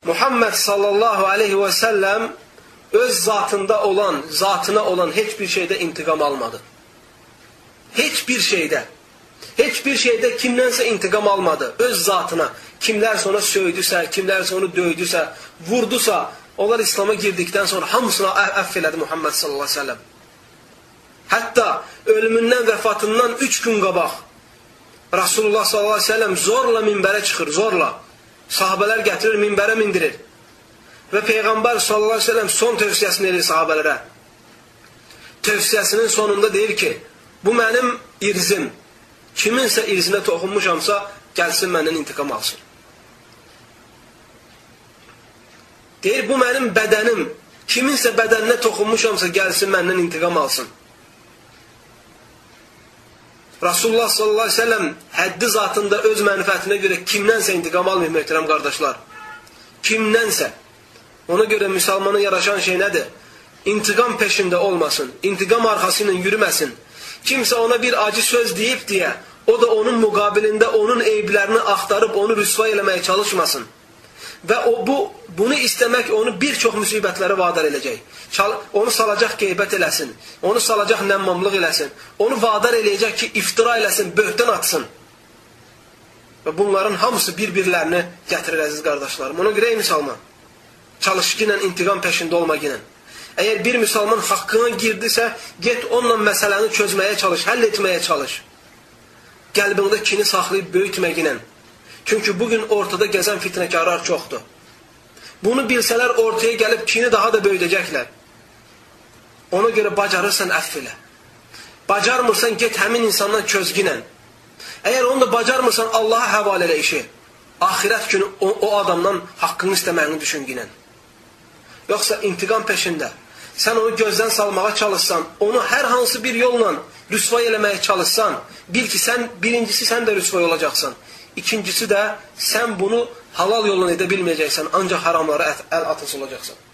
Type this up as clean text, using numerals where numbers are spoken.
Muhammed sallallahu aleyhi ve sellem öz zatına olan hiçbir şeyde intikam almadı. Hiçbir şeyde kimdense intikam almadı. Öz zatına. Kimler sonra söydüsə, kimler sonra döydüsə, vurdusa, onlar İslam'a girdikten sonra hamısına affelədi Muhammed sallallahu aleyhi ve sellem. Hatta ölümünden, vefatından 3 gün qabaq Resulullah sallallahu aleyhi ve sellem zorla minbərə çıxır, zorla. Sahabeler getirir, minbərə mindirir. Ve Peygamber sallallahu aleyhi ve sellem son tövsiyesini edir sahabelərə. Tövsiyesinin sonunda deyir ki, bu mənim irzim. Kiminsə irzinə toxunmuşamsa, gəlsin məndən intikam alsın. Deyir, bu mənim bədənim. Kiminsə bədəninə toxunmuşamsa, gəlsin məndən intikam alsın. Resulullah sallallahu aleyhi ve sellem həddi zatında öz mənfəətinə görə kimdənsə intikam almıyor möhtərəm qardaşlar. Kimdənsə. Ona görə müsəlmana yaraşan şey nədir? İntikam peşində olmasın. İntikam arxasıyla yürüməsin. Kimsə ona bir acı söz deyib deyə, o da onun müqabilində onun eyblərini axtarıb onu rüsva eləməyə çalışmasın. Və bunu istəmək onu bir çox müsibətlərə vadar eləyəcək. Onu salacaq qeybət eləsin. Onu salacaq nəmmamlıq eləsin. Onu vadar eləyəcək ki, iftira eləsin, böhtən atsın. Və bunların hamısı bir-birlərini gətirir əziz qardaşlarım. Ona görə ey müsəlman, çalışqı ilə intiqam peşində olmaq ilə. Əgər bir müsəlman haqqına girdisə, get onunla məsələni çözməyə çalış, həll etməyə çalış. Qəlbində kini saxlayıb böyütmək ilə. Çünki bugün ortada gəzən fitnəkarlar çoxdur. Bunu bilsələr ortaya gəlib kini daha da böyüdəcəklər. Ona görə bacarırsan əff elə. Bacarmırsan get həmin insandan çözgünlə. Əgər onu da bacarmırsan Allaha həvalə elə işi. Axirət günü o adamdan haqqını istəməyini düşüngünlə. Yoxsa intiqam peşində. Sən onu gözdən salmağa çalışsan, onu hər hansı bir yolla rüsvay eləməyə çalışsan, bil ki, birincisi sən də rüsvay olacaqsan. İkincisi də sən bunu halal yolla edə bilməyəcəksən, ancaq haramlara əl atası olacaqsan.